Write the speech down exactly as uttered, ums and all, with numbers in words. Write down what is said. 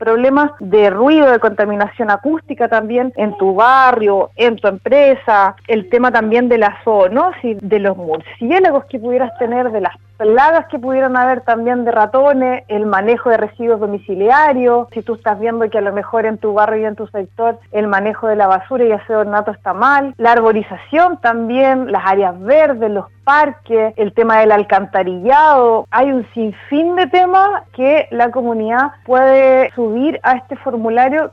problemas de ruido, de contaminación acústica también en tu barrio, en tu empresa, el tema también de la zoonosis, de los murciélagos que pudieras tener, de las plagas que pudieran haber también de ratones, el manejo de residuos domiciliarios, si tú estás viendo que a lo mejor en tu barrio y en tu sector el manejo de la basura y aseo ornato está mal, la arborización también, las áreas verdes, los parques, el tema del alcantarillado, hay un sinfín de temas que la comunidad puede subir a este formulario